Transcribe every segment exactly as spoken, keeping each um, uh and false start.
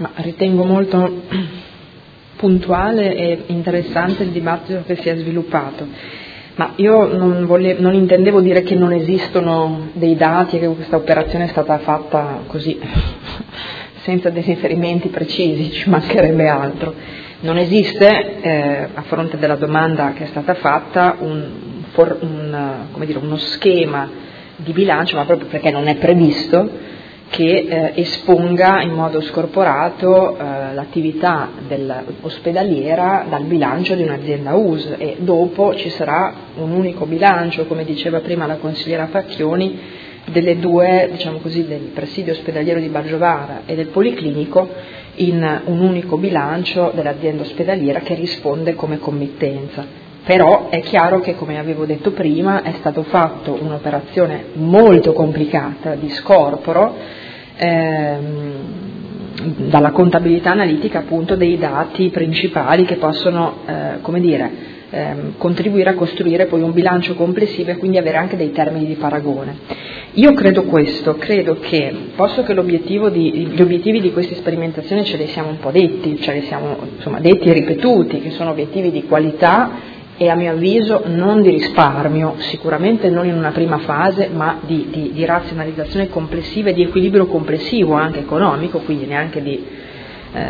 Ma ritengo molto puntuale e interessante il dibattito che si è sviluppato, ma io non, volevo, non intendevo dire che non esistono dei dati e che questa operazione è stata fatta così, senza dei riferimenti precisi, ci mancherebbe altro. Non esiste, eh, a fronte della domanda che è stata fatta, un, un, come dire, uno schema di bilancio, ma proprio perché non è previsto, che eh, esponga in modo scorporato eh, l'attività dell'ospedaliera dal bilancio di un'azienda U S, e dopo ci sarà un unico bilancio, come diceva prima la consigliera Facchioni, delle due, diciamo così, del presidio ospedaliero di Baggiovara e del Policlinico, in un unico bilancio dell'azienda ospedaliera che risponde come committenza. Però è chiaro che, come avevo detto prima, è stato fatto un'operazione molto complicata di scorporo ehm, dalla contabilità analitica appunto dei dati principali che possono eh, come dire, ehm, contribuire a costruire poi un bilancio complessivo e quindi avere anche dei termini di paragone. Io credo questo, credo che, posto che l'obiettivo di, gli obiettivi di questa sperimentazione ce li siamo un po' detti, ce li siamo insomma detti e ripetuti, che sono obiettivi di qualità e a mio avviso non di risparmio, sicuramente non in una prima fase, ma di, di, di razionalizzazione complessiva e di equilibrio complessivo anche economico, quindi neanche di eh,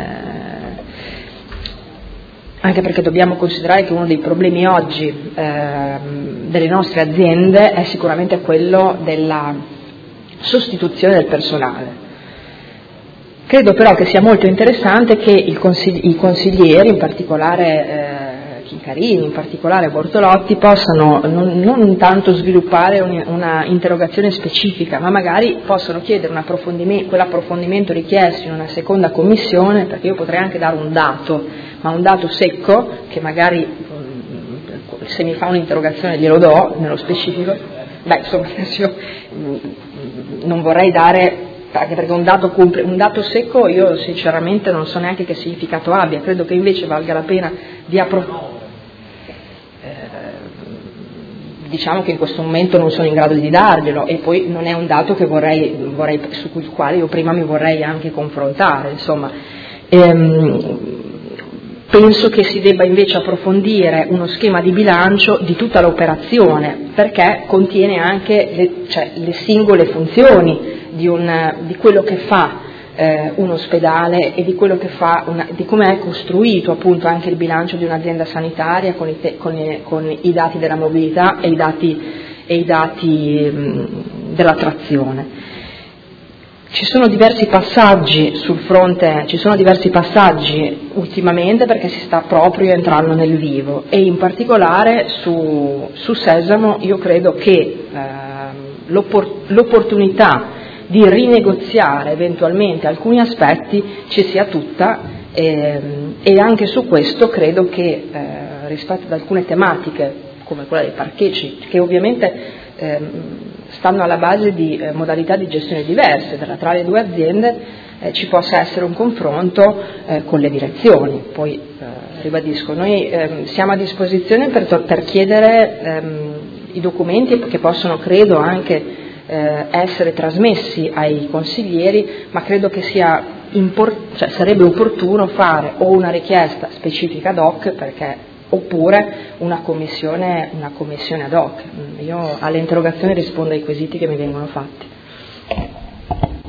anche perché dobbiamo considerare che uno dei problemi oggi eh, delle nostre aziende è sicuramente quello della sostituzione del personale. Credo però che sia molto interessante che il consigli- i consiglieri, in particolare eh, Chincarini, in particolare Bortolotti, possano non, non tanto sviluppare un, una interrogazione specifica, ma magari possono chiedere un approfondimento, quell'approfondimento richiesto in una seconda commissione, perché io potrei anche dare un dato, ma un dato secco, che magari se mi fa un'interrogazione glielo do, nello specifico. Beh, insomma, io non vorrei dare, anche perché un dato, un dato secco io sinceramente non so neanche che significato abbia, credo che invece valga la pena di approfondire. Diciamo che in questo momento non sono in grado di darglielo, e poi non è un dato che vorrei, vorrei su cui il quale io prima mi vorrei anche confrontare, insomma. Ehm, penso che si debba invece approfondire uno schema di bilancio di tutta l'operazione, perché contiene anche le, cioè, le singole funzioni di, un, di quello che fa eh, un ospedale e di quello che fa una, di come è costruito appunto anche il bilancio di un'azienda sanitaria con i, te, con i, con i dati della mobilità e i dati, e i dati mh, dell'attrazione. Ci sono diversi passaggi sul fronte, ci sono diversi passaggi ultimamente perché si sta proprio entrando nel vivo, e in particolare su, su Sesamo io credo che eh, l'oppor- l'opportunità di rinegoziare eventualmente alcuni aspetti ci sia tutta, eh, e anche su questo credo che eh, rispetto ad alcune tematiche come quella dei parcheggi, che ovviamente eh, stanno alla base di eh, modalità di gestione diverse tra, tra le due aziende, eh, ci possa essere un confronto eh, con le direzioni. Poi eh, ribadisco, noi eh, siamo a disposizione per, per chiedere ehm, i documenti che possono, credo, anche Eh, essere trasmessi ai consiglieri, ma credo che sia import- cioè sarebbe opportuno fare o una richiesta specifica ad hoc, perché, oppure una commissione, una commissione ad hoc. Io alle interrogazioni rispondo ai quesiti che mi vengono fatti.